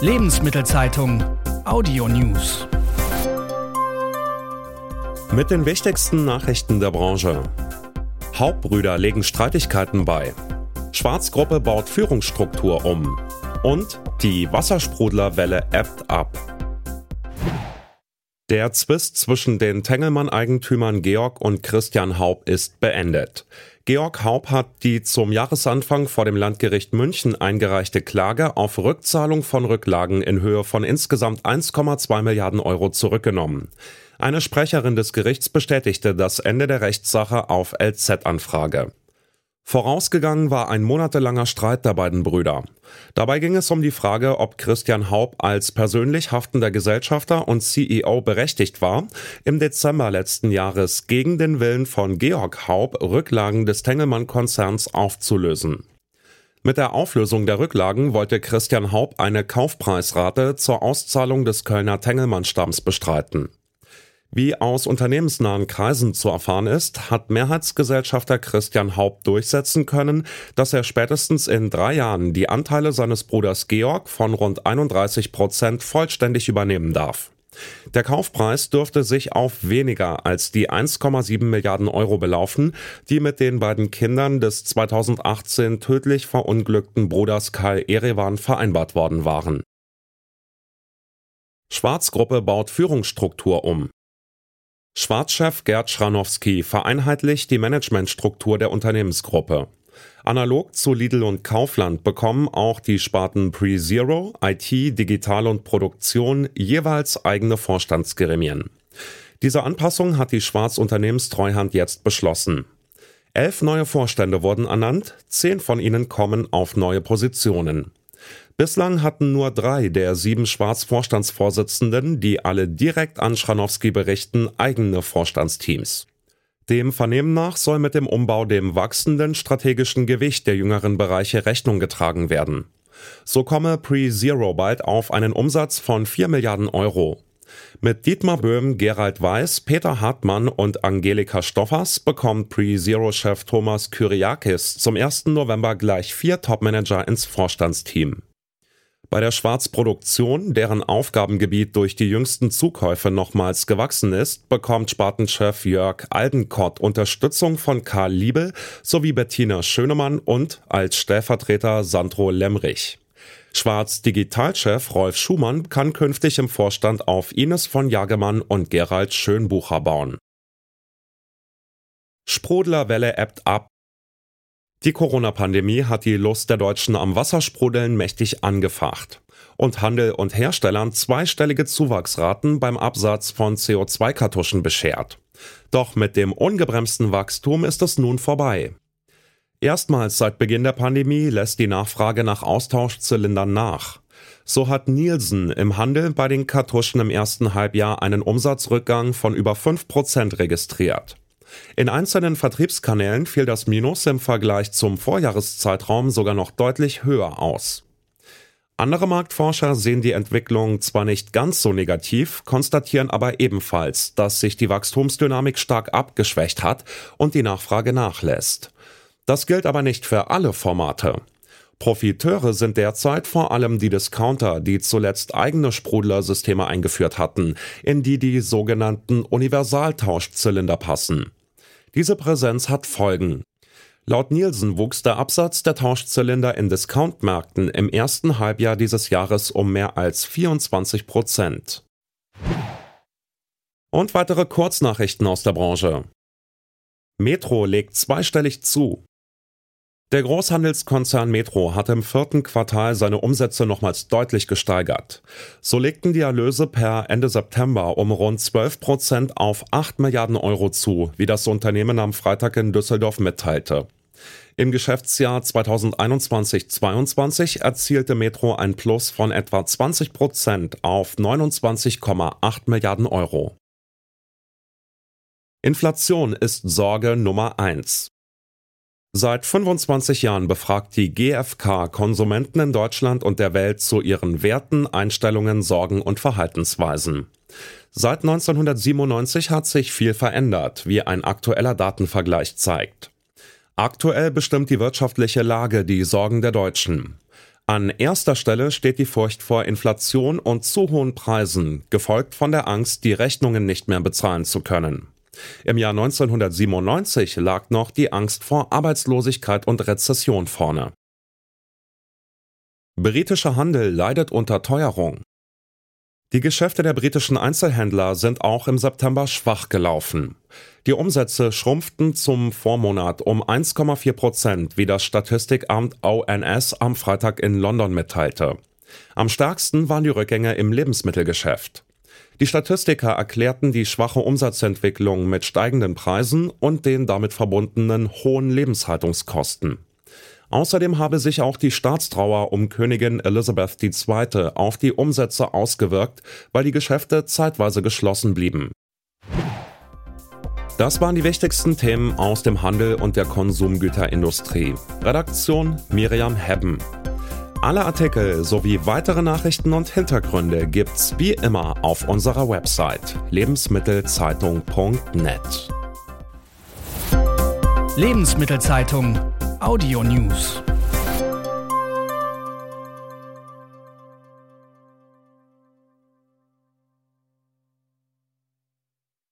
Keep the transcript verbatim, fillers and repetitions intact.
Lebensmittelzeitung Audio News. Mit den wichtigsten Nachrichten der Branche. Haupt-Brüder legen Streitigkeiten bei. Schwarz-Gruppe baut Führungsstruktur um. Und die Wassersprudlerwelle ebbt ab. Der Zwist zwischen den Tengelmann-Eigentümern Georg und Christian Haup ist beendet. Georg Haup hat die zum Jahresanfang vor dem Landgericht München eingereichte Klage auf Rückzahlung von Rücklagen in Höhe von insgesamt eins Komma zwei Milliarden Euro zurückgenommen. Eine Sprecherin des Gerichts bestätigte das Ende der Rechtssache auf L Z-Anfrage. Vorausgegangen war ein monatelanger Streit der beiden Brüder. Dabei ging es um die Frage, ob Christian Haup als persönlich haftender Gesellschafter und C E O berechtigt war, im Dezember letzten Jahres gegen den Willen von Georg Haup Rücklagen des Tengelmann-Konzerns aufzulösen. Mit der Auflösung der Rücklagen wollte Christian Haup eine Kaufpreisrate zur Auszahlung des Kölner Tengelmann-Stamms bestreiten. Wie aus unternehmensnahen Kreisen zu erfahren ist, hat Mehrheitsgesellschafter Christian Haup durchsetzen können, dass er spätestens in drei Jahren die Anteile seines Bruders Georg von rund einunddreißig Prozent vollständig übernehmen darf. Der Kaufpreis dürfte sich auf weniger als die eins Komma sieben Milliarden Euro belaufen, die mit den beiden Kindern des zweitausendachtzehn tödlich verunglückten Bruders Karl Erevan vereinbart worden waren. Schwarz-Gruppe baut Führungsstruktur um. Schwarz-Chef Gerd Schranowski vereinheitlicht die Managementstruktur der Unternehmensgruppe. Analog zu Lidl und Kaufland bekommen auch die Sparten PreZero, I T, Digital und Produktion jeweils eigene Vorstandsgremien. Diese Anpassung hat die Schwarz-Unternehmenstreuhand jetzt beschlossen. Elf neue Vorstände wurden ernannt, zehn von ihnen kommen auf neue Positionen. Bislang hatten nur drei der sieben Schwarz-Vorstandsvorsitzenden, die alle direkt an Schranowski berichten, eigene Vorstandsteams. Dem Vernehmen nach soll mit dem Umbau dem wachsenden strategischen Gewicht der jüngeren Bereiche Rechnung getragen werden. So komme PreZero bald auf einen Umsatz von vier Milliarden Euro. Mit Dietmar Böhm, Gerald Weiß, Peter Hartmann und Angelika Stoffers bekommt PreZero-Chef Thomas Kyriakis zum ersten November gleich vier Topmanager ins Vorstandsteam. Bei der Schwarz-Produktion, deren Aufgabengebiet durch die jüngsten Zukäufe nochmals gewachsen ist, bekommt Spartenchef Jörg Aldenkott Unterstützung von Karl Liebel sowie Bettina Schönemann und als Stellvertreter Sandro Lemrich. Schwarz-Digitalchef Rolf Schumann kann künftig im Vorstand auf Ines von Jagemann und Gerald Schönbucher bauen. Sprudlerwelle ebbt ab. Die Corona-Pandemie hat die Lust der Deutschen am Wassersprudeln mächtig angefacht und Handel und Herstellern zweistellige Zuwachsraten beim Absatz von C O zwei Kartuschen beschert. Doch mit dem ungebremsten Wachstum ist es nun vorbei. Erstmals seit Beginn der Pandemie lässt die Nachfrage nach Austauschzylindern nach. So hat Nielsen im Handel bei den Kartuschen im ersten Halbjahr einen Umsatzrückgang von über fünf Prozent registriert. In einzelnen Vertriebskanälen fiel das Minus im Vergleich zum Vorjahreszeitraum sogar noch deutlich höher aus. Andere Marktforscher sehen die Entwicklung zwar nicht ganz so negativ, konstatieren aber ebenfalls, dass sich die Wachstumsdynamik stark abgeschwächt hat und die Nachfrage nachlässt. Das gilt aber nicht für alle Formate. Profiteure sind derzeit vor allem die Discounter, die zuletzt eigene Sprudlersysteme eingeführt hatten, in die die sogenannten Universaltauschzylinder passen. Diese Präsenz hat Folgen. Laut Nielsen wuchs der Absatz der Tauschzylinder in Discountmärkten im ersten Halbjahr dieses Jahres um mehr als vierundzwanzig Prozent. Und weitere Kurznachrichten aus der Branche. Metro legt zweistellig zu. Der Großhandelskonzern Metro hat im vierten Quartal seine Umsätze nochmals deutlich gesteigert. So legten die Erlöse per Ende September um rund zwölf Prozent auf acht Milliarden Euro zu, wie das Unternehmen am Freitag in Düsseldorf mitteilte. Im Geschäftsjahr zweitausendeinundzwanzig zweiundzwanzig erzielte Metro ein Plus von etwa zwanzig Prozent auf neunundzwanzig Komma acht Milliarden Euro. Inflation ist Sorge Nummer eins. Seit fünfundzwanzig Jahren befragt die G f K Konsumenten in Deutschland und der Welt zu ihren Werten, Einstellungen, Sorgen und Verhaltensweisen. Seit neunzehnhundertsiebenundneunzig hat sich viel verändert, wie ein aktueller Datenvergleich zeigt. Aktuell bestimmt die wirtschaftliche Lage die Sorgen der Deutschen. An erster Stelle steht die Furcht vor Inflation und zu hohen Preisen, gefolgt von der Angst, die Rechnungen nicht mehr bezahlen zu können. Im Jahr neunzehnhundertsiebenundneunzig lag noch die Angst vor Arbeitslosigkeit und Rezession vorne. Britischer Handel leidet unter Teuerung. Die Geschäfte der britischen Einzelhändler sind auch im September schwach gelaufen. Die Umsätze schrumpften zum Vormonat um eins Komma vier Prozent, wie das Statistikamt O N S am Freitag in London mitteilte. Am stärksten waren die Rückgänge im Lebensmittelgeschäft. Die Statistiker erklärten die schwache Umsatzentwicklung mit steigenden Preisen und den damit verbundenen hohen Lebenshaltungskosten. Außerdem habe sich auch die Staatstrauer um Königin Elisabeth die Zweite auf die Umsätze ausgewirkt, weil die Geschäfte zeitweise geschlossen blieben. Das waren die wichtigsten Themen aus dem Handel und der Konsumgüterindustrie. Redaktion Miriam Hebben. Alle Artikel sowie weitere Nachrichten und Hintergründe gibt's wie immer auf unserer Website lebensmittelzeitung punkt net. Lebensmittelzeitung Audio News.